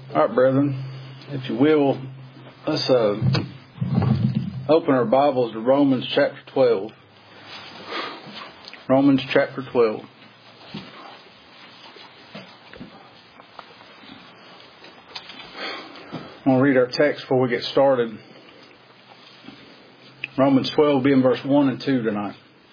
All right, brethren, if you will, let's open our Bibles to Romans chapter 12. Romans chapter 12. I'm going to read our text before we get started. Romans 12 will be in verse 1 and 2 tonight.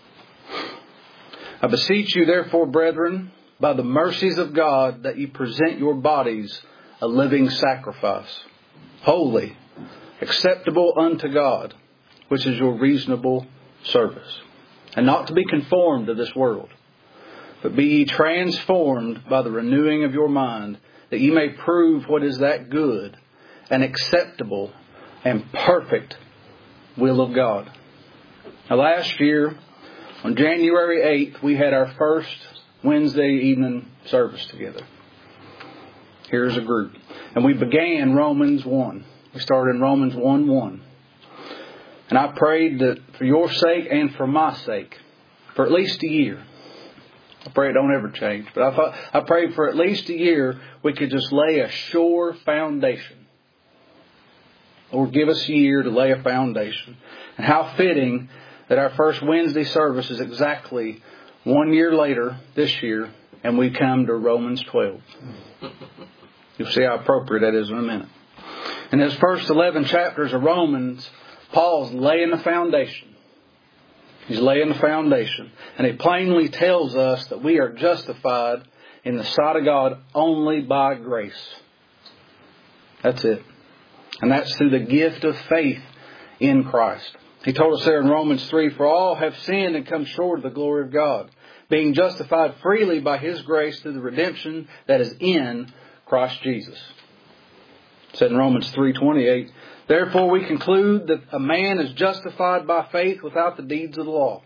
I beseech you, therefore, brethren, by the mercies of God, that ye present your bodies a living sacrifice, holy, acceptable unto God, which is your reasonable service. And not to be conformed to this world, but be ye transformed by the renewing of your mind, that ye may prove what is that good and acceptable and perfect will of God. Now, last year, on January 8th, we had our first Wednesday evening service together. Here's a group. And we began Romans 1. We started in Romans 1:1. And I prayed that for your sake and for my sake, for at least a year. I pray it don't ever change. But I prayed for at least a year we could just lay a sure foundation. Lord, give us a year to lay a foundation. And how fitting that our first Wednesday service is exactly 1 year later this year, and we come to Romans 12. You'll see how appropriate that is in a minute. In his first 11 chapters of Romans, Paul's laying the foundation. He's laying the foundation. And he plainly tells us that we are justified in the sight of God only by grace. That's it. And that's through the gift of faith in Christ. He told us there in Romans 3, for all have sinned and come short of the glory of God, being justified freely by His grace through the redemption that is in Christ Jesus. It said in Romans 3:28, therefore we conclude that a man is justified by faith without the deeds of the law.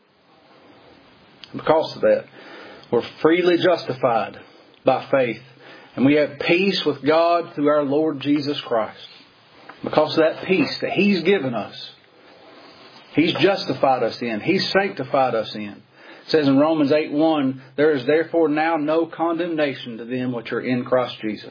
And because of that, we're freely justified by faith. And we have peace with God through our Lord Jesus Christ. Because of that peace that He's given us, He's justified us in. He's sanctified us in. It says in Romans 8:1, there is therefore now no condemnation to them which are in Christ Jesus.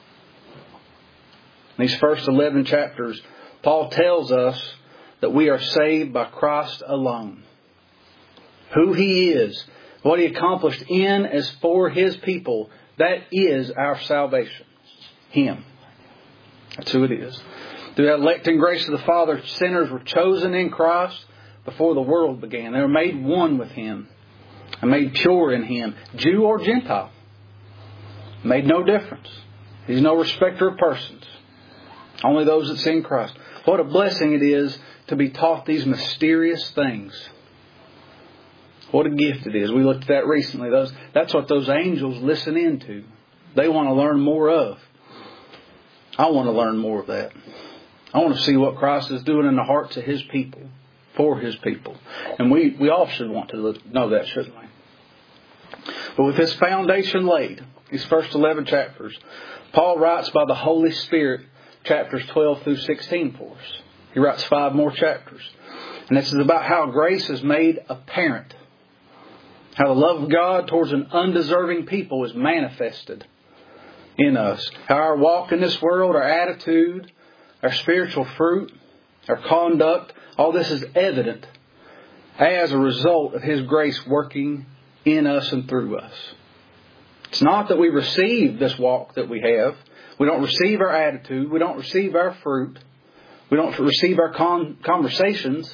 In these first 11 chapters, Paul tells us that we are saved by Christ alone. Who He is, what He accomplished in as for His people, that is our salvation. Him. That's who it is. Through that electing grace of the Father, sinners were chosen in Christ before the world began. They were made one with Him and made pure in Him, Jew or Gentile. Made no difference. He's no respecter of persons. Only those that see in Christ. What a blessing it is to be taught these mysterious things. What a gift it is. We looked at that recently. That's what those angels listen into. They want to learn more of. I want to learn more of that. I want to see what Christ is doing in the hearts of His people, for His people. And we all should want to know that, shouldn't we? But with this foundation laid, these first 11 chapters, Paul writes by the Holy Spirit chapters 12 through 16 for us. He writes 5 more chapters. And this is about how grace is made apparent. How the love of God towards an undeserving people is manifested in us. How our walk in this world, our attitude, our spiritual fruit, our conduct, all this is evident as a result of His grace working in us and through us. It's not that we receive this walk that we have. We don't receive our attitude. We don't receive our fruit. We don't receive our conversations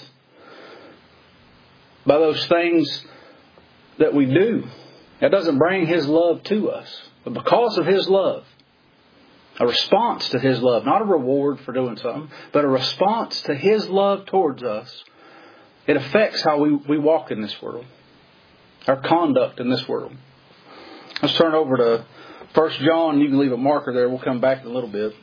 by those things that we do. That doesn't bring His love to us. But because of His love, a response to His love, not a reward for doing something, but a response to His love towards us, it affects how we walk in this world, our conduct in this world. Let's turn over to 1 John. You can leave a marker there. We'll come back in a little bit.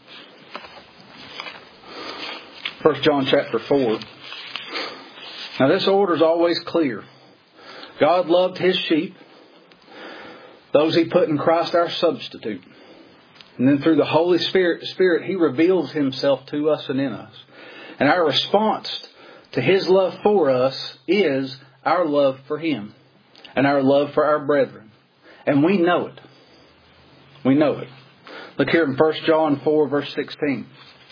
1 John chapter 4. Now this order is always clear. God loved His sheep, those He put in Christ our substitute. And then through the Holy Spirit, He reveals Himself to us and in us. And our response to His love for us is our love for Him and our love for our brethren. And we know it. We know it. Look here in 1 John 4, verse 16.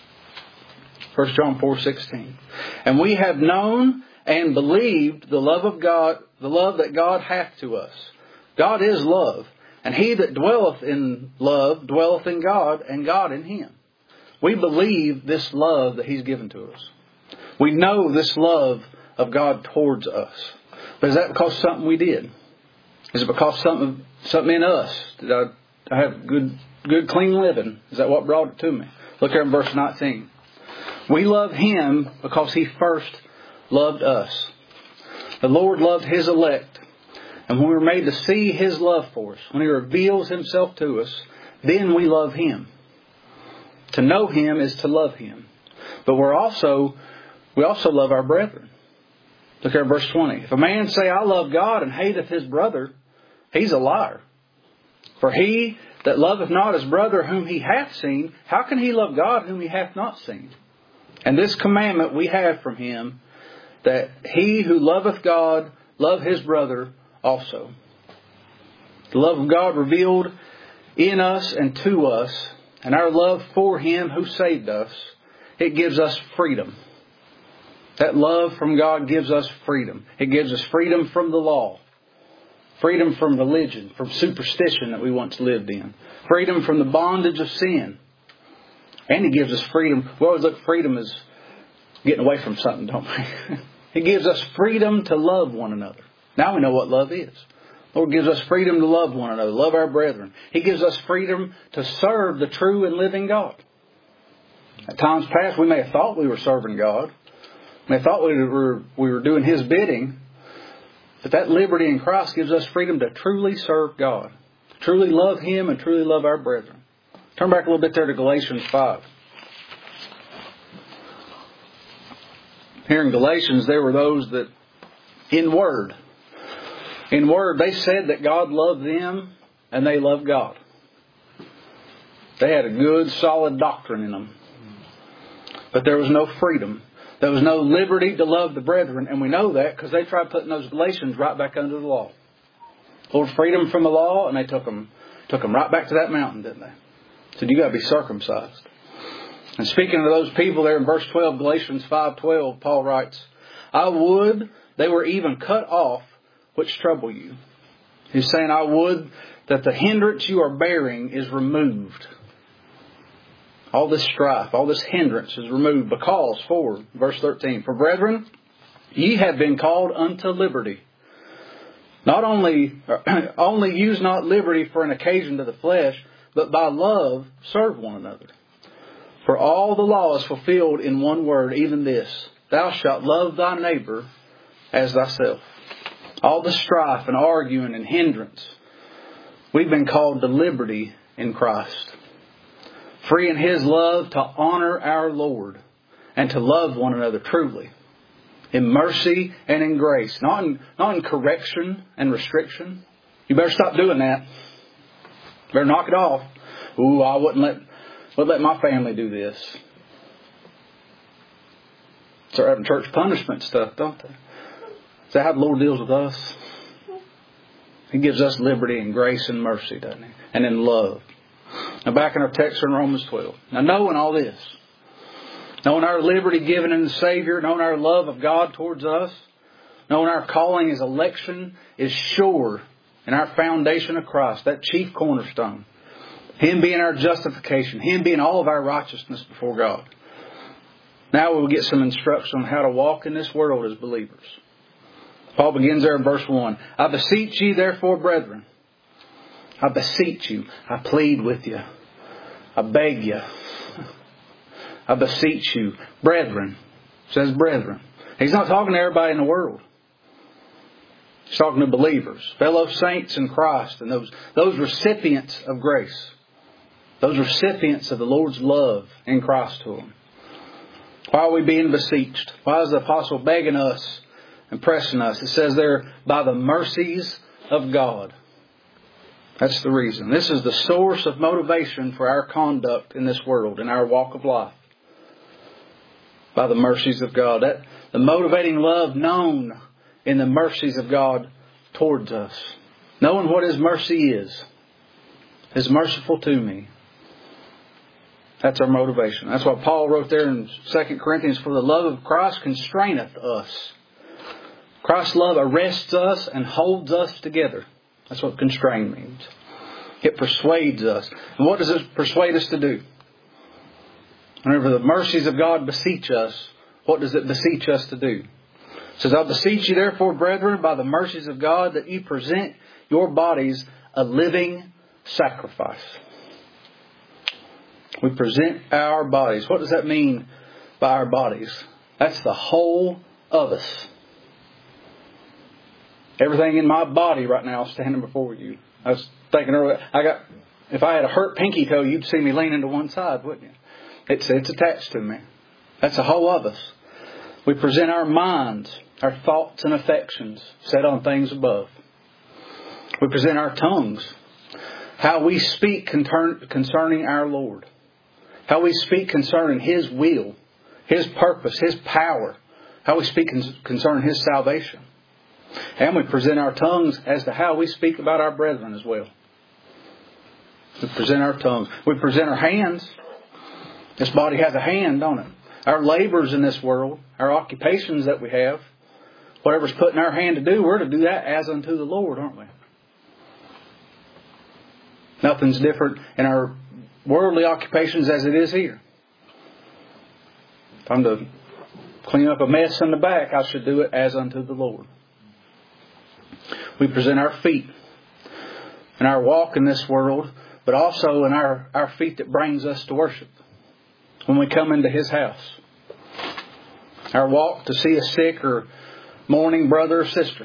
1 John 4:16. And we have known and believed the love of God, the love that God hath to us. God is love, and he that dwelleth in love dwelleth in God, and God in him. We believe this love that he's given to us. We know this love of God towards us. But is that because of something we did? Is it because something in us? Did I have good clean living? Is that what brought it to me? Look here in verse 19. We love him because he first loved us. The Lord loved his elect. And when we were made to see his love for us, when he reveals himself to us, then we love him. To know him is to love him. But we also love our brethren. Look here at verse 20. If a man say, I love God, and hateth his brother, he's a liar. For he that loveth not his brother whom he hath seen, how can he love God whom he hath not seen? And this commandment we have from him, that he who loveth God, love his brother also. The love of God revealed in us and to us, and our love for him who saved us, it gives us freedom. That love from God gives us freedom. It gives us freedom from the law. Freedom from religion, from superstition that we once lived in. Freedom from the bondage of sin. And he gives us freedom. We always look at freedom as getting away from something, don't we? He gives us freedom to love one another. Now we know what love is. The Lord gives us freedom to love one another, love our brethren. He gives us freedom to serve the true and living God. At times past, we may have thought we were serving God. We may have thought we were doing his bidding. But that liberty in Christ gives us freedom to truly serve God. Truly love him and truly love our brethren. Turn back a little bit there to Galatians 5. Here in Galatians, there were those that, in word, they said that God loved them and they loved God. They had a good, solid doctrine in them. But there was no freedom. There was no liberty to love the brethren. And we know that because they tried putting those Galatians right back under the law. Lord, freedom from the law, and they took them right back to that mountain, didn't they? Said, you got to be circumcised. And speaking of those people there in verse 12, Galatians 5:12, Paul writes, I would they were even cut off which trouble you. He's saying, I would that the hindrance you are bearing is removed. All this strife, all this hindrance is removed because, verse 13, for brethren, ye have been called unto liberty. Not only use not liberty for an occasion to the flesh, but by love serve one another. For all the law is fulfilled in one word, even this, thou shalt love thy neighbor as thyself. All the strife and arguing and hindrance, we've been called to liberty in Christ. Free in his love to honor our Lord and to love one another truly. In mercy and in grace. Not in correction and restriction. You better stop doing that. Better knock it off. Ooh, I wouldn't let my family do this. Start having church punishment stuff, don't they? Is that how the Lord deals with us? He gives us liberty and grace and mercy, doesn't he? And in love. Now back in our text in Romans 12. Now knowing all this, knowing our liberty given in the Savior, knowing our love of God towards us, knowing our calling as election is sure in our foundation of Christ, that chief cornerstone. Him being our justification, him being all of our righteousness before God. Now we will get some instruction on how to walk in this world as believers. Paul begins there in verse 1. I beseech ye therefore, brethren. I beseech you. I plead with you. I beg you. I beseech you. Brethren. It says brethren. He's not talking to everybody in the world. He's talking to believers. Fellow saints in Christ. And those recipients of grace. Those recipients of the Lord's love in Christ to them. Why are we being beseeched? Why is the apostle begging us and pressing us? It says there, by the mercies of God. That's the reason. This is the source of motivation for our conduct in this world, in our walk of life. By the mercies of God. The motivating love known in the mercies of God towards us. Knowing what his mercy is. Is merciful to me. That's our motivation. That's what Paul wrote there in 2 Corinthians, for the love of Christ constraineth us. Christ's love arrests us and holds us together. That's what constrain means. It persuades us. And what does it persuade us to do? Whenever the mercies of God beseech us, what does it beseech us to do? It says, I beseech you therefore, brethren, by the mercies of God, that ye present your bodies a living sacrifice. We present our bodies. What does that mean by our bodies? That's the whole of us. Everything in my body right now is standing before you. I was thinking earlier, if I had a hurt pinky toe, you'd see me leaning to one side, wouldn't you? It's attached to me. That's the whole of us. We present our minds, our thoughts and affections set on things above. We present our tongues, how we speak concerning our Lord. How we speak concerning His will, His purpose, His power. How we speak concerning His salvation. And we present our tongues as to how we speak about our brethren as well. We present our tongues. We present our hands. This body has a hand, don't it? Our labors in this world, our occupations that we have, whatever's put in our hand to do, we're to do that as unto the Lord, aren't we? Nothing's different in our worldly occupations as it is here. If I'm to clean up a mess in the back, I should do it as unto the Lord. We present our feet in our walk in this world, but also in our feet that brings us to worship. When we come into His house. Our walk to see a sick or mourning brother or sister.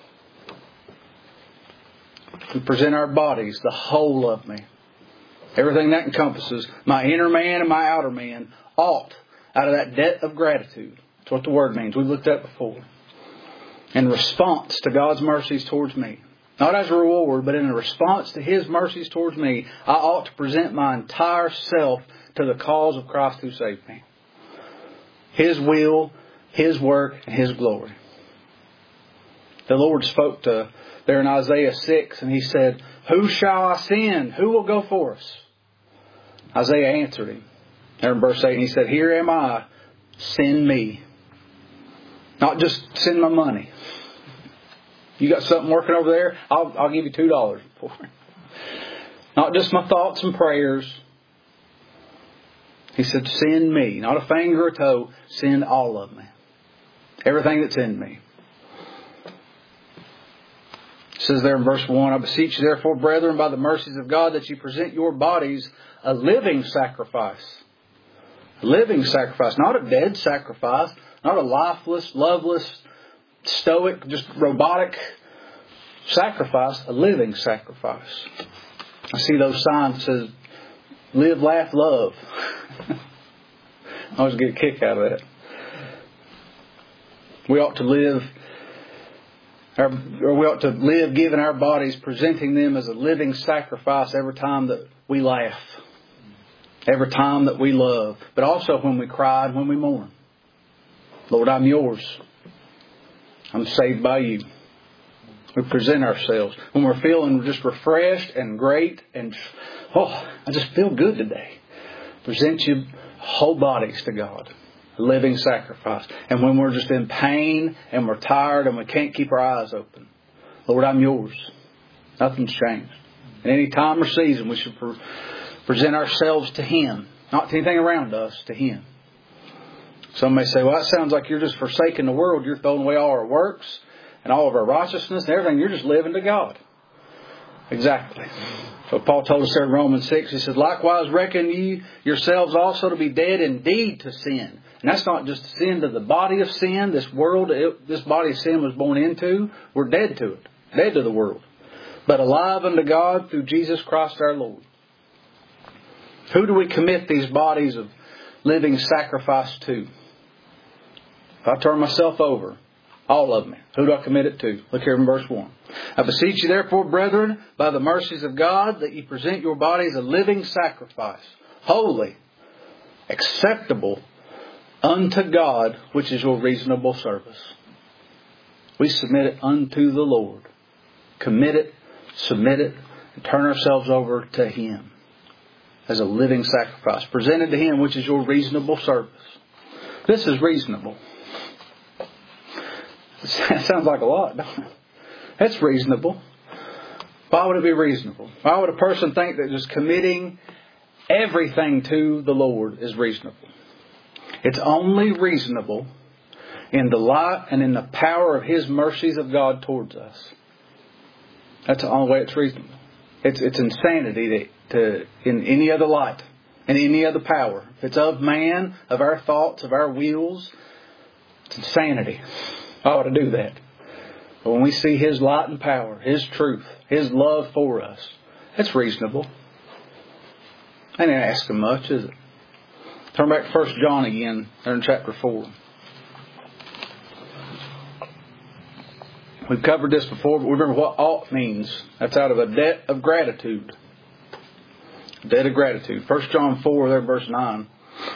We present our bodies, the whole of me. Everything that encompasses my inner man and my outer man, ought out of that debt of gratitude. That's what the word means. We've looked at before. In response to God's mercies towards me. Not as a reward, but in a response to His mercies towards me, I ought to present my entire self to the cause of Christ who saved me. His will, His work, and His glory. The Lord spoke to there in Isaiah 6, and He said, who shall I send? Who will go for us? Isaiah answered Him. There in verse 8, and He said, here am I, send me. Not just send my money. You got something working over there? I'll give you $2 for it. Not just my thoughts and prayers. He said, send me. Not a finger or a toe. Send all of me. Everything that's in me. It says there in verse 1, I beseech you therefore, brethren, by the mercies of God, that you present your bodies a living sacrifice. A living sacrifice. Not a dead sacrifice. Not a lifeless, loveless, stoic, just robotic sacrifice. A living sacrifice. I see those signs that says, live, laugh, love. I always get a kick out of that. We ought to live giving our bodies, presenting them as a living sacrifice every time that we laugh. Every time that we love. But also when we cry and when we mourn. Lord, I'm yours. I'm saved by you. We present ourselves. When we're feeling just refreshed and great and, I just feel good today. Present your whole bodies to God. A living sacrifice. And when we're just in pain and we're tired and we can't keep our eyes open. Lord, I'm yours. Nothing's changed. In any time or season, we should present ourselves to Him. Not to anything around us, to Him. Some may say, well, that sounds like you're just forsaking the world. You're throwing away all our works and all of our righteousness and everything. You're just living to God. Exactly. So Paul told us there in Romans 6, he said, likewise reckon ye yourselves also to be dead indeed to sin. And that's not just sin to the body of sin, this body of sin was born into. We're dead to it. Dead to the world. But alive unto God through Jesus Christ our Lord. Who do we commit these bodies of living sacrifice to? If I turn myself over, all of me, who do I commit it to? Look here in verse 1. I beseech you therefore, brethren, by the mercies of God, that ye present your bodies a living sacrifice, holy, acceptable unto God, which is your reasonable service. We submit it unto the Lord. Commit it, submit it, and turn ourselves over to Him. as a living sacrifice, presented to Him, which is your reasonable service. This is reasonable. It sounds like a lot, don't it? That's reasonable. Why would it be reasonable? Why would a person think that just committing everything to the Lord is reasonable? It's only reasonable in the light and in the power of His mercies of God towards us. That's the only way it's reasonable. It's insanity in any other light, in any other power. If it's of man, of our thoughts, of our wills, it's insanity. I ought to do that. But when we see His light and power, His truth, His love for us, it's reasonable. I didn't ask Him much, is it? Turn back to 1 John again, there in chapter 4. We've covered this before, but remember what ought means. That's out of a debt of gratitude. Debt of gratitude. 1 John 4, there verse 9.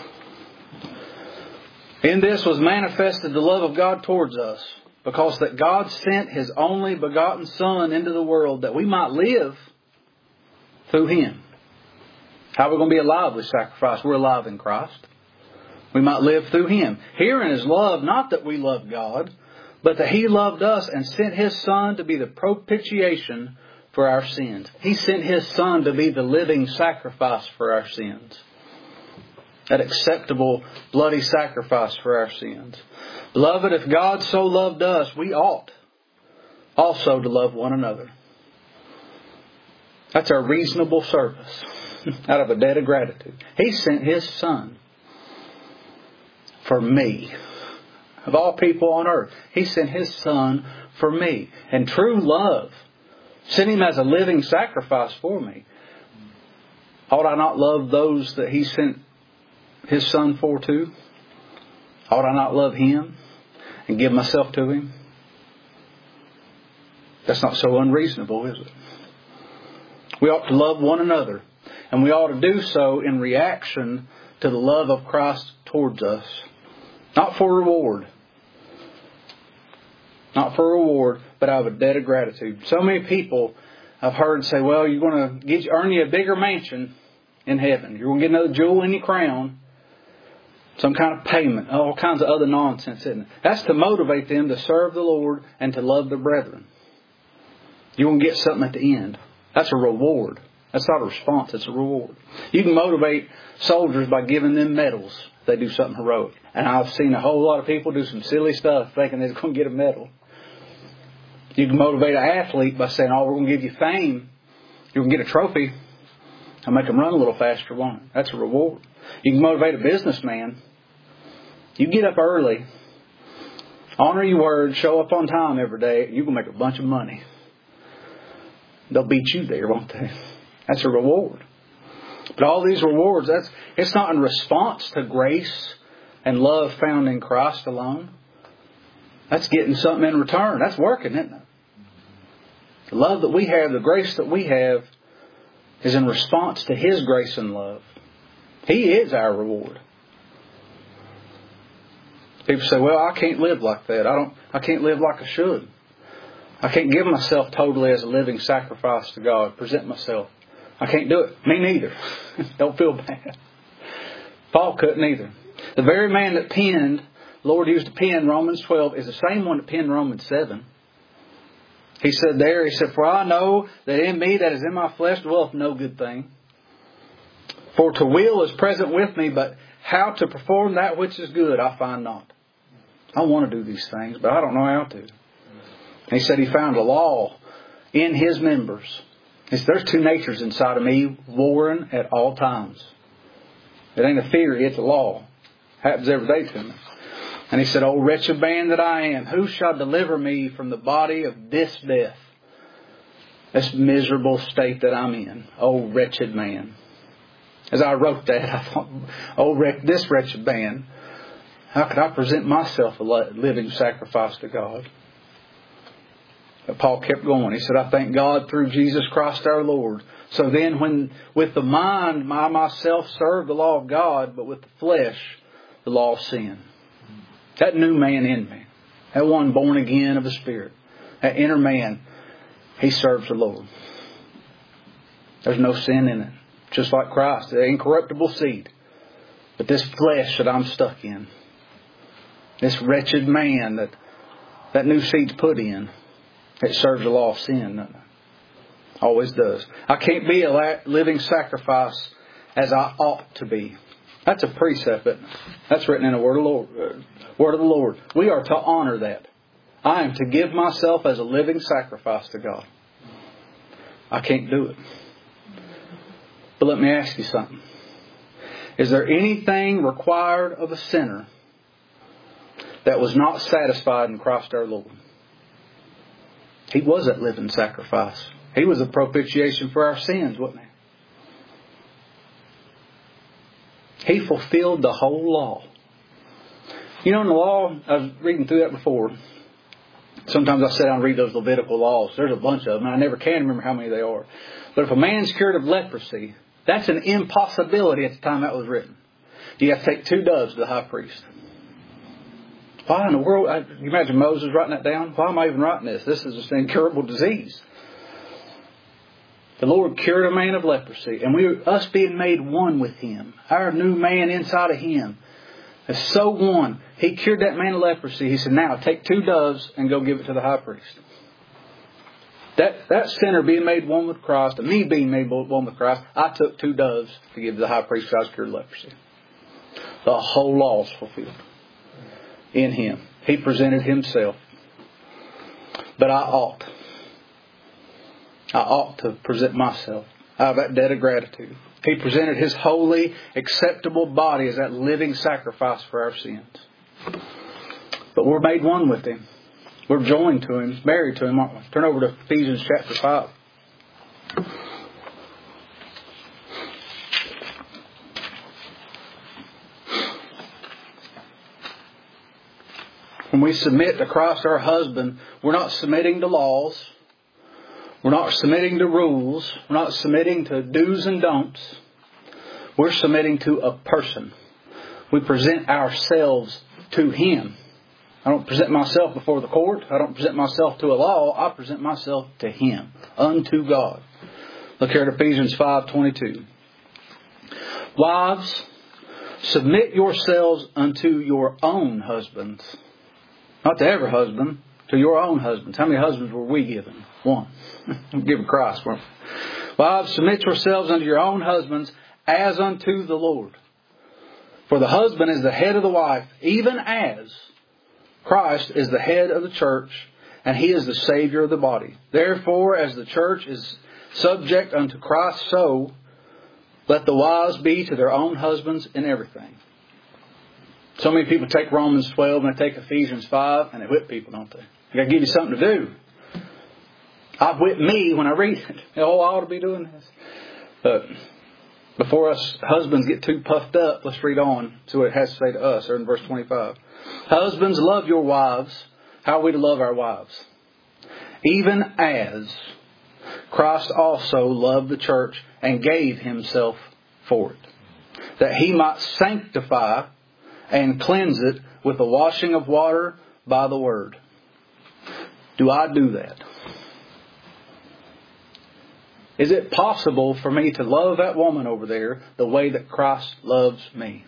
In this was manifested the love of God towards us, because that God sent His only begotten Son into the world that we might live through Him. How are we going to be alive with sacrifice? We're alive in Christ. We might live through Him. Herein is love, not that we love God, but that He loved us and sent His Son to be the propitiation for our sins. He sent His Son to be the living sacrifice for our sins. That acceptable bloody sacrifice for our sins. Beloved, if God so loved us, we ought also to love one another. That's our reasonable service out of a debt of gratitude. He sent His Son for me. Of all people on earth, He sent His Son for me. And true love sent Him as a living sacrifice for me. Ought I not love those that He sent His Son for too? Ought I not love Him and give myself to Him? That's not so unreasonable, is it? We ought to love one another. And we ought to do so in reaction to the love of Christ towards us. Not for reward. Not for reward, but out of a debt of gratitude. So many people I've heard say, well, you're going to earn you a bigger mansion in heaven. You're going to get another jewel in your crown. Some kind of payment. All kinds of other nonsense, isn't it? That's to motivate them to serve the Lord and to love their brethren. You're going to get something at the end. That's a reward. That's not a response, it's a reward. You can motivate soldiers by giving them medals if they do something heroic. And I've seen a whole lot of people do some silly stuff thinking they're going to get a medal. You can motivate an athlete by saying, oh, we're going to give you fame. You're going to get a trophy. I'll make them run a little faster, won't it? That's a reward. You can motivate a businessman. You get up early, honor your word, show up on time every day, you're going to make a bunch of money. They'll beat you there, won't they? That's a reward. But all these rewards, it's not in response to grace and love found in Christ alone. That's getting something in return. That's working, isn't it? The love that we have, the grace that we have, is in response to His grace and love. He is our reward. People say, well, I can't live like that. I can't live like I should. I can't give myself totally as a living sacrifice to God, present myself. I can't do it. Me neither. Don't feel bad. Paul couldn't either. The very man that penned, the Lord used to pen Romans 12, is the same one that penned Romans 7. He said, for I know that in me that is in my flesh dwelleth no good thing. For to will is present with me, but how to perform that which is good I find not. I want to do these things, but I don't know how to. And he said he found a law in his members. He said, there's two natures inside of me warring at all times. It ain't a theory, it's a law. Happens every day to me. And he said, O wretched man that I am, who shall deliver me from the body of this death? This miserable state that I'm in. O wretched man. As I wrote that, I thought, this wretched man, how could I present myself a living sacrifice to God? But Paul kept going. He said, I thank God through Jesus Christ our Lord. So then when with the mind I myself serve the law of God, but with the flesh, the law of sin. That new man in me, that one born again of the Spirit, that inner man, he serves the Lord. There's no sin in it. just like Christ, the incorruptible seed. But this flesh that I'm stuck in, this wretched man that new seed's put in, it serves the law of sin, doesn't it? Always does. I can't be a living sacrifice as I ought to be. That's a precept, isn't it? That's written in the Word of the Lord. We are to honor that. I am to give myself as a living sacrifice to God. I can't do it. But let me ask you something. Is there anything required of a sinner that was not satisfied in Christ our Lord? He was that living sacrifice. He was a propitiation for our sins, wasn't he? He fulfilled the whole law. You know, in the law, I was reading through that before. Sometimes I sit down and read those Levitical laws. There's a bunch of them, and I never can remember how many they are. But if a man's cured of leprosy, that's an impossibility at the time that was written. You have to take 2 doves to the high priest. Why in the world? You imagine Moses writing that down? Why am I even writing this? This is an incurable disease. The Lord cured a man of leprosy. And us being made one with Him, our new man inside of Him, is so one. He cured that man of leprosy. He said, now take 2 doves and go give it to the high priest. That sinner being made one with Christ, and me being made one with Christ, I took 2 doves to give to the high priest because I was cured of leprosy. The whole law is fulfilled in Him. He presented Himself. But I ought to present myself out of that debt of gratitude. He presented His holy, acceptable body as that living sacrifice for our sins. But we're made one with Him. We're joined to Him, married to Him, aren't we? Turn over to Ephesians chapter 5. When we submit to Christ our husband, we're not submitting to laws. We're not submitting to rules. We're not submitting to do's and don'ts. We're submitting to a person. We present ourselves to Him. I don't present myself before the court. I don't present myself to a law. I present myself to Him, unto God. Look here at Ephesians 5:22. Wives, submit yourselves unto your own husbands. Not to every husband, to your own husbands. How many husbands were we given? 1. Given Christ. Wives, submit yourselves unto your own husbands as unto the Lord. For the husband is the head of the wife, even as Christ is the head of the church, and He is the Savior of the body. Therefore, as the church is subject unto Christ, so let the wives be to their own husbands in everything. So many people take Romans 12 and they take Ephesians 5 and they whip people, don't they? They got to give you something to do. I whip me when I read it. Oh, I ought to be doing this. But before us husbands get too puffed up, let's read on. See what it has to say to us. There in verse 25. Husbands, love your wives. How are we to love our wives? Even as Christ also loved the church and gave Himself for it, that He might sanctify and cleanse it with the washing of water by the word. Do I do that? Is it possible for me to love that woman over there the way that Christ loves me?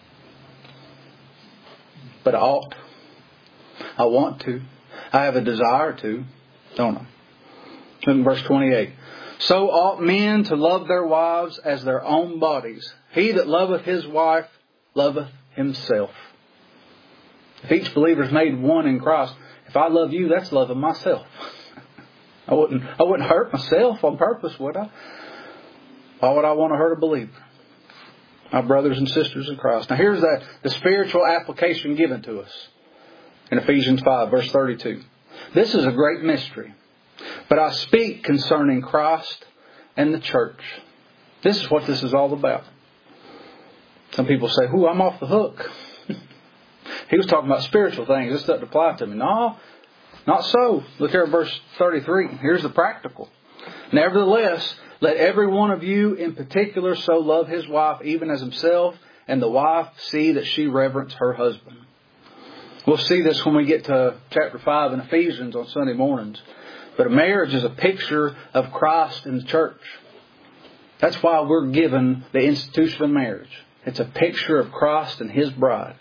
But I ought. I want to. I have a desire to. Don't I? Look in verse 28. So ought men to love their wives as their own bodies. He that loveth his wife loveth himself. If each believer is made one in Christ, if I love you, that's loving myself. I wouldn't hurt myself on purpose, would I? Why would I want to hurt a believer? My brothers and sisters in Christ. Now here's the spiritual application given to us in Ephesians 5, verse 32. This is a great mystery, but I speak concerning Christ and the church. This is what this is all about. Some people say, I'm off the hook. He was talking about spiritual things. This doesn't apply to me. No, not so. Look here at verse 33. Here's the practical. Nevertheless, let every one of you in particular so love his wife even as himself, and the wife see that she reverence her husband. We'll see this when we get to chapter 5 in Ephesians on Sunday mornings. But a marriage is a picture of Christ and the church. That's why we're given the institution of marriage. It's a picture of Christ and His bride.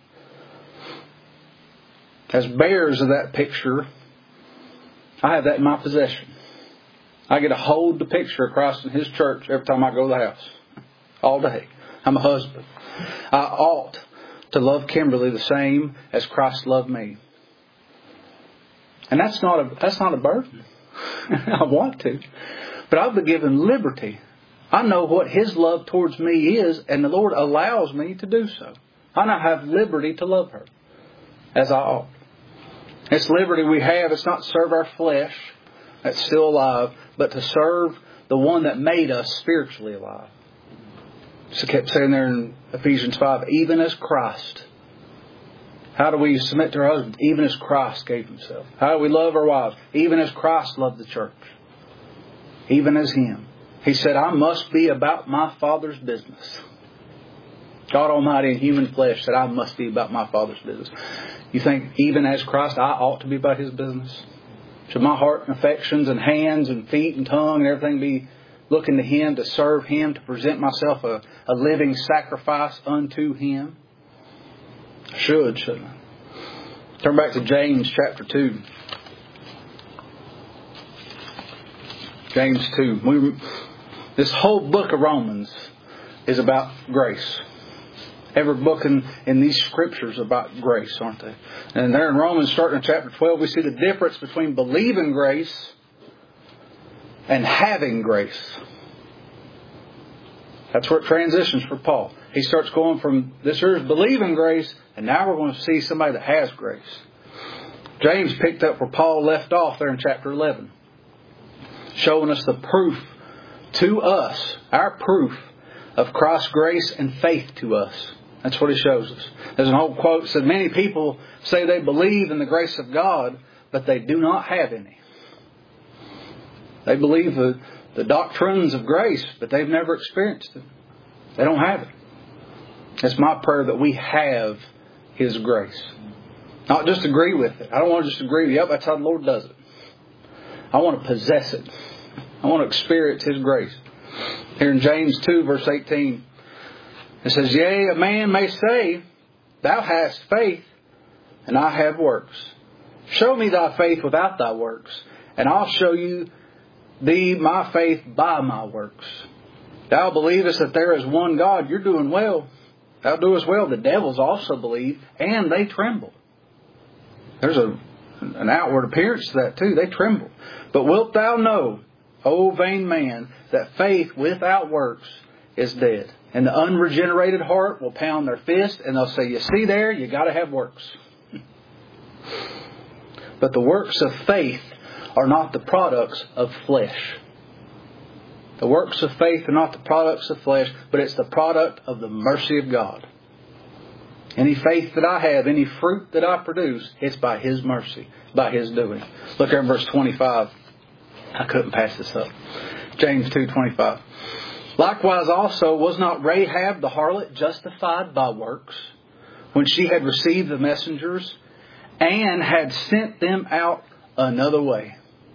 As bearers of that picture, I have that in my possession. I get to hold the picture of Christ and His church every time I go to the house. All day. I'm a husband. I ought to love Kimberly the same as Christ loved me. And that's not a burden. I want to. But I've been given liberty. I know what His love towards me is, and the Lord allows me to do so. I now have liberty to love her as I ought. It's liberty we have. It's not to serve our flesh that's still alive, but to serve the one that made us spiritually alive. So it kept saying there in Ephesians 5, even as Christ. How do we submit to our husbands? Even as Christ gave Himself. How do we love our wives? Even as Christ loved the church. Even as Him. He said, I must be about my Father's business. God Almighty in human flesh said, I must be about my Father's business. You think, even as Christ, I ought to be about His business? Should my heart and affections and hands and feet and tongue and everything be looking to Him, to serve Him, to present myself a living sacrifice unto Him? I should, shouldn't I? Turn back to James chapter 2. James 2. This whole book of Romans is about grace. Every book in these scriptures about grace, aren't they? And there in Romans, starting in chapter 12, we see the difference between believing grace and having grace. That's where it transitions for Paul. He starts going from this here is believing grace, and now we're going to see somebody that has grace. James picked up where Paul left off there in chapter 11, showing us the proof to us, our proof of Christ's grace and faith to us. That's what he shows us. There's an old quote that says, many people say they believe in the grace of God, but they do not have any. They believe the doctrines of grace, but they've never experienced it. They don't have it. It's my prayer that we have His grace. Not just agree with it. I don't want to just agree with it. Yep, that's how the Lord does it. I want to possess it. I want to experience His grace. Here in James 2, verse 18, it says, yea, a man may say, thou hast faith, and I have works. Show me thy faith without thy works, and I'll show you thee my faith by my works. Thou believest that there is one God. You're doing well. Thou doest well. The devils also believe, and they tremble. There's an outward appearance to that too. They tremble. But wilt thou know, O vain man, that faith without works is dead. And the unregenerated heart will pound their fist and they'll say, you see there, you got to have works. But the works of faith are not the products of flesh. The works of faith are not the products of flesh, but it's the product of the mercy of God. Any faith that I have, any fruit that I produce, it's by His mercy, by His doing. Look here in verse 25. I couldn't pass this up. James 2:25. Likewise also was not Rahab the harlot justified by works when she had received the messengers and had sent them out another way?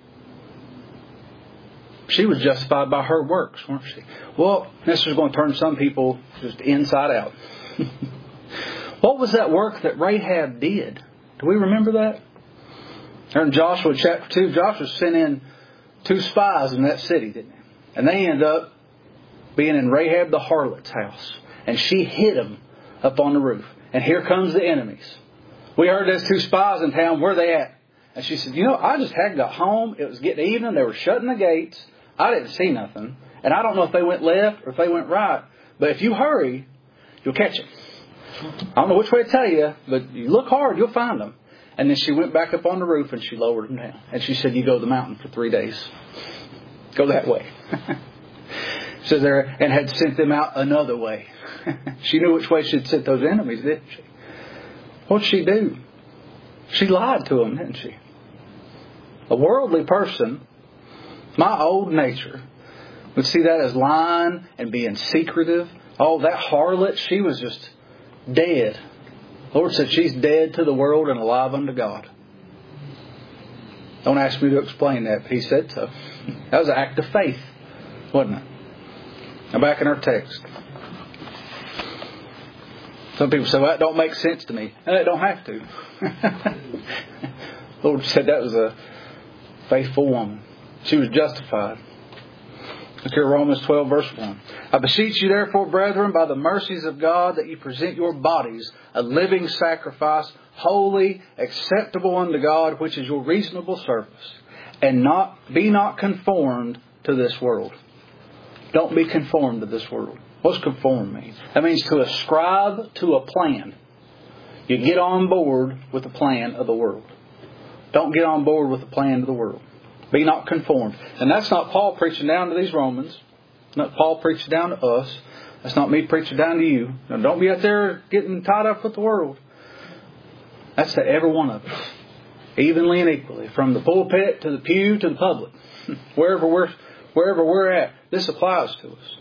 She was justified by her works, weren't she? Well, this is going to turn some people just inside out. What was that work that Rahab did? Do we remember that? There in Joshua chapter 2, Joshua sent in 2 spies in that city, didn't he? And they ended up being in Rahab the harlot's house. And she hid them up on the roof. And here comes the enemies. We heard there's 2 spies in town. Where are they at? And she said, I just hadn't got home. It was getting evening. They were shutting the gates. I didn't see nothing. And I don't know if they went left or if they went right. But if you hurry, you'll catch them. I don't know which way to tell you, but you look hard, you'll find them. And then she went back up on the roof and she lowered them down. And she said, you go to the mountain for 3 days. Go that way. So there, and had sent them out another way. She knew which way she'd sent those enemies, didn't she? What'd she do? She lied to them, didn't she? A worldly person, my old nature, would see that as lying and being secretive. Oh, that harlot, she was just dead. The Lord said she's dead to the world and alive unto God. Don't ask me to explain that, but He said so. That was an act of faith, wasn't it? Now back in our text. Some people say, well, that don't make sense to me. And it don't have to. The Lord said that was a faithful woman. She was justified. Look here, Romans 12, verse 1. I beseech you, therefore, brethren, by the mercies of God, that you present your bodies a living sacrifice, holy, acceptable unto God, which is your reasonable service. And be not conformed to this world. Don't be conformed to this world. What's conform mean? That means to ascribe to a plan. You get on board with the plan of the world. Don't get on board with the plan of the world. Be not conformed. And that's not Paul preaching down to these Romans. Not Paul preaching down to us. That's not me preaching down to you. Now, don't be out there getting tied up with the world. That's to every one of us. Evenly and equally. From the pulpit to the pew to the public. Wherever we're at, this applies to us.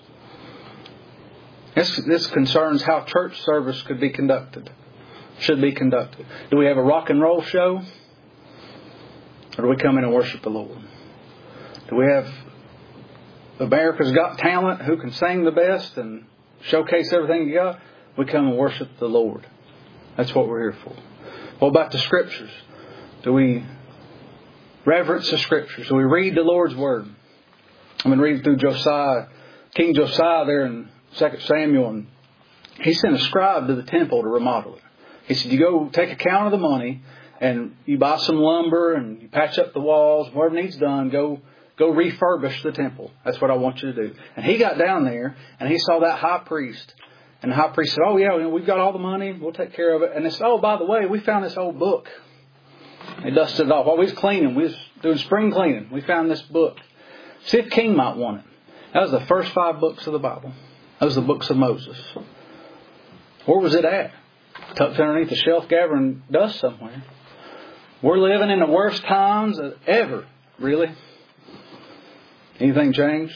This concerns how church service could be conducted. Should be conducted. Do we have a rock and roll show? Or do we come in and worship the Lord? Do we have America's Got Talent, who can sing the best and showcase everything you got? We come and worship the Lord. That's what we're here for. What about the Scriptures? Do we reverence the Scriptures? Do we read the Lord's Word? I've been reading through Josiah, King Josiah there in 2 Samuel, and he sent a scribe to the temple to remodel it. He said, you go take account of the money, and you buy some lumber, and you patch up the walls, whatever needs done, go refurbish the temple. That's what I want you to do. And he got down there, and he saw that high priest. And the high priest said, oh yeah, we've got all the money, we'll take care of it. And they said, oh, by the way, we found this old book. He dusted it off. While we was cleaning, we was doing spring cleaning, we found this book. See if King might want it. That was the first 5 books of the Bible. That was the books of Moses. Where was it at? Tucked underneath the shelf gathering dust somewhere. We're living in the worst times ever, really. Anything changed?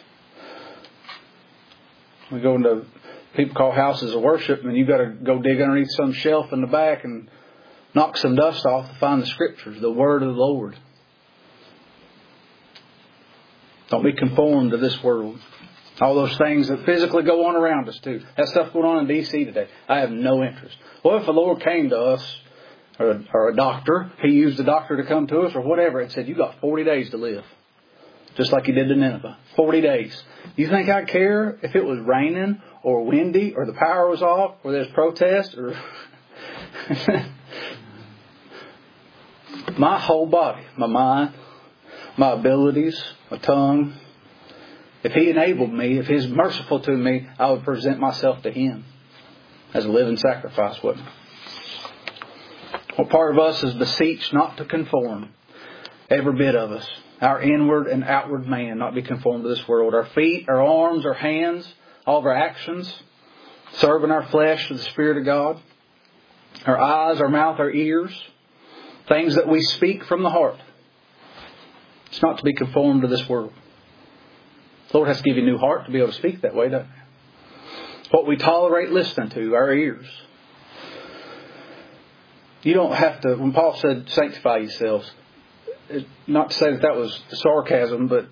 We go into, people call houses of worship, and you've got to go dig underneath some shelf in the back and knock some dust off to find the Scriptures, the Word of the Lord. Don't be conformed to this world. All those things that physically go on around us too. That stuff going on in D.C. today. I have no interest. What if the Lord came to us, or a doctor, He used a doctor to come to us or whatever, and said, you got 40 days to live. Just like He did to Nineveh. 40 days. You think I'd care if it was raining or windy or the power was off or there's protest or... My whole body, my mind, my abilities, my tongue. If He enabled me, if He's merciful to me, I would present myself to Him as a living sacrifice, wouldn't I? What part of us is beseeched not to conform? Every bit of us. Our inward and outward man, not be conformed to this world. Our feet, our arms, our hands, all of our actions, serving our flesh to the Spirit of God. Our eyes, our mouth, our ears. Things that we speak from the heart. It's not to be conformed to this world. The Lord has to give you a new heart to be able to speak that way, doesn't He? What we tolerate listening to, our ears. You don't have to, when Paul said sanctify yourselves, not to say that was sarcasm, but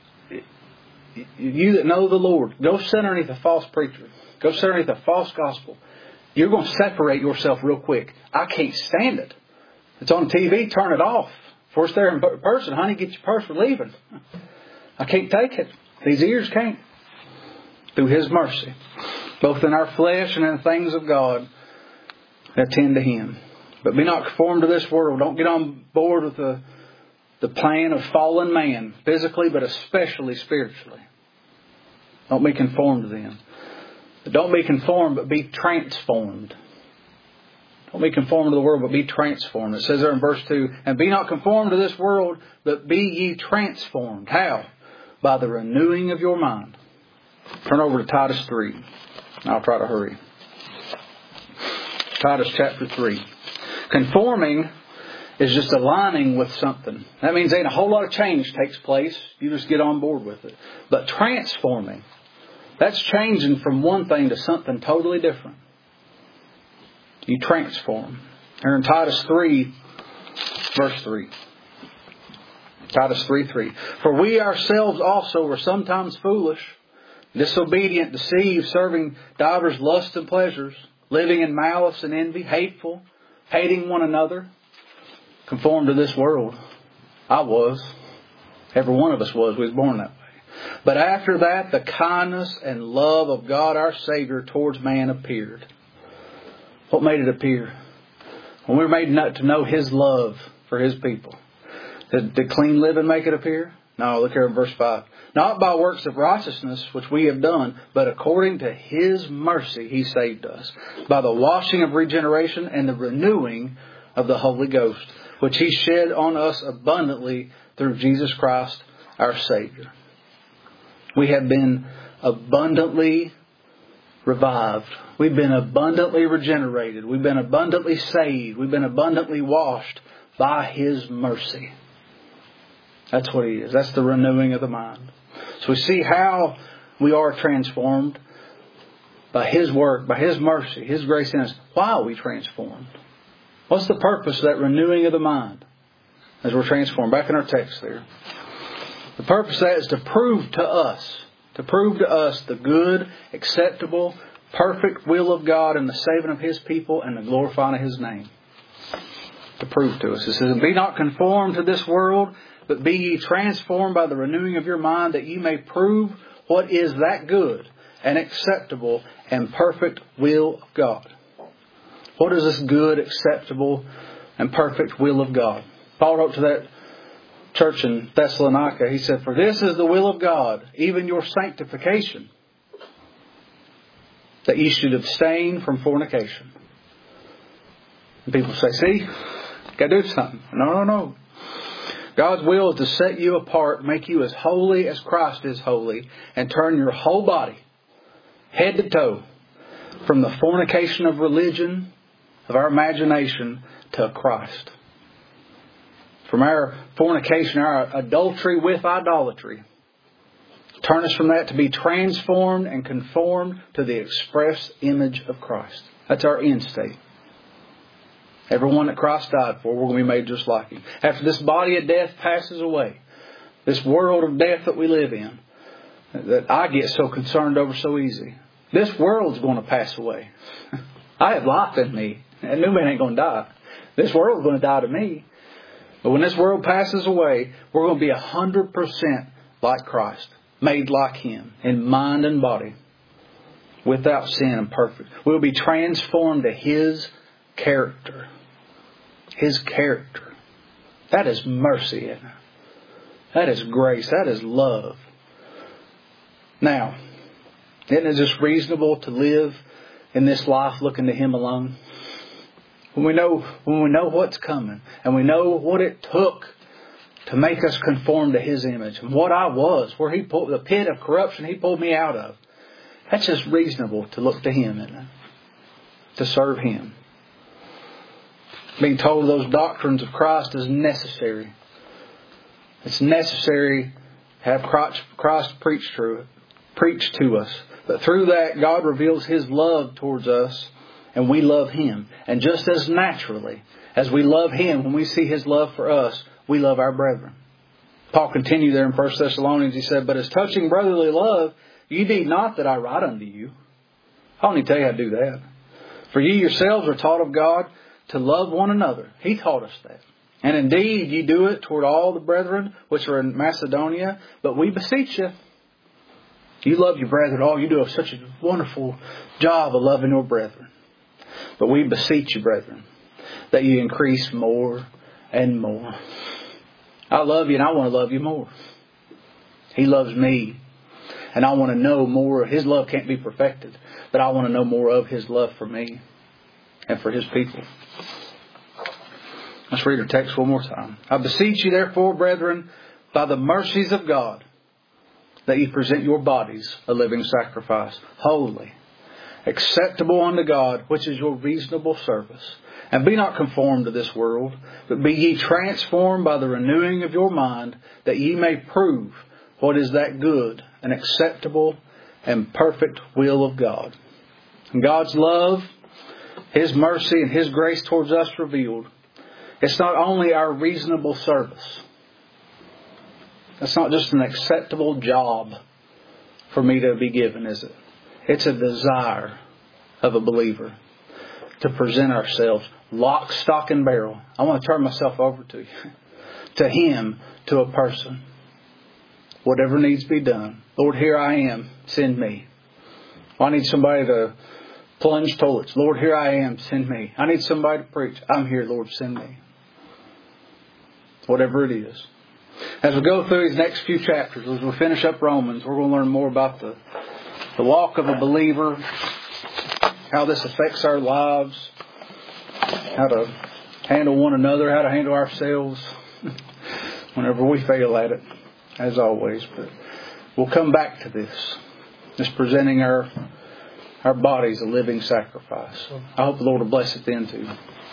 you that know the Lord, go sit underneath a false preacher. Go sit underneath a false gospel. You're going to separate yourself real quick. I can't stand it. It's on TV, turn it off. Before it's there in person, honey, get your purse, we're leaving. I can't take it. These ears can't. Through His mercy. Both in our flesh and in the things of God, attend to Him. But be not conformed to this world. Don't get on board with the plan of fallen man. Physically, but especially spiritually. Don't be conformed to them. But don't be conformed, but be transformed. Don't be conformed to the world, but be transformed. It says there in verse 2, and be not conformed to this world, but be ye transformed. How? By the renewing of your mind. Turn over to Titus 3. I'll try to hurry. Titus chapter 3. Conforming is just aligning with something. That means ain't a whole lot of change takes place. You just get on board with it. But transforming, that's changing from one thing to something totally different. You transform. Here in Titus 3, verse 3. Titus 3:3. For we ourselves also were sometimes foolish, disobedient, deceived, serving divers lusts and pleasures, living in malice and envy, hateful, hating one another, conformed to this world. I was. Every one of us was. We was born that way. But after that, the kindness and love of God our Savior towards man appeared. What made it appear? When we were made to know His love for His people. Did clean living make it appear? No, look here in verse 5. Not by works of righteousness which we have done, but according to His mercy He saved us, by the washing of regeneration and the renewing of the Holy Ghost, which He shed on us abundantly through Jesus Christ our Savior. We have been abundantly revived. We've been abundantly regenerated. We've been abundantly saved. We've been abundantly washed by His mercy. That's what He is. That's the renewing of the mind. So we see how we are transformed by His work, by His mercy, His grace in us. Why are we transformed? What's the purpose of that renewing of the mind as we're transformed? Back in our text there. The purpose of that is to prove to us the good, acceptable, perfect will of God and the saving of His people and the glorifying of His name. To prove to us. It says, be not conformed to this world, but be ye transformed by the renewing of your mind, that ye may prove what is that good and acceptable and perfect will of God. What is this good, acceptable, and perfect will of God? Paul wrote to that church in Thessalonica. He said, for this is the will of God, even your sanctification, that ye should abstain from fornication. And people say, see, got to do something. No. God's will is to set you apart, make you as holy as Christ is holy, and turn your whole body, head to toe, from the fornication of religion, of our imagination, to Christ. From our fornication, our adultery with idolatry. Turn us from that to be transformed and conformed to the express image of Christ. That's our end state. Everyone that Christ died for, we're going to be made just like Him. After this body of death passes away, this world of death that we live in, that I get so concerned over so easy, this world's going to pass away. I have life in me. And new man ain't going to die. This world's going to die to me. But when this world passes away, we're going to be 100% like Christ. Made like Him in mind and body. Without sin and perfect. We'll be transformed to His character. His character. That is mercy, isn't it? That is grace. That is love. Now, isn't it just reasonable to live in this life looking to Him alone? When we know what's coming, and we know what it took to make us conform to His image, and what I was, where He pulled the pit of corruption He pulled me out of. That's just reasonable to look to Him, isn't it? To serve Him. Being told those doctrines of Christ is necessary. It's necessary to have Christ preached to us. But through that, God reveals His love towards us, and we love Him. And just as naturally as we love Him, when we see His love for us, we love our brethren. Paul continued there in 1 Thessalonians. He said, but as touching brotherly love, ye need not that I write unto you. I don't need to tell you how to do that. For ye yourselves are taught of God to love one another. He taught us that. And indeed, ye do it toward all the brethren which are in Macedonia. But we beseech you. You love your brethren. Oh, you do such a wonderful job of loving your brethren. But we beseech you, brethren, that you increase more and more. I love you and I want to love you more. He loves me. And I want to know more. His love can't be perfected. But I want to know more of His love for me and for His people. Let's read our text one more time. I beseech you therefore, brethren, by the mercies of God, that ye present your bodies a living sacrifice, holy, acceptable unto God, which is your reasonable service. And be not conformed to this world, but be ye transformed by the renewing of your mind, that ye may prove what is that good and acceptable and perfect will of God. And God's love, His mercy, and His grace towards us revealed, it's not only our reasonable service. It's not just an acceptable job for me to be given, is it? It's a desire of a believer to present ourselves lock, stock, and barrel. I want to turn myself over to you, to Him, to a person. Whatever needs to be done. Lord, here I am. Send me. I need somebody to plunge toilets. Lord, here I am. Send me. I need somebody to preach. I'm here, Lord. Send me. Whatever it is. As we go through these next few chapters, as we finish up Romans, we're going to learn more about the walk of a believer, how this affects our lives, how to handle one another, how to handle ourselves whenever we fail at it, as always. But we'll come back to this. Just presenting our bodies a living sacrifice. I hope the Lord will bless it then too.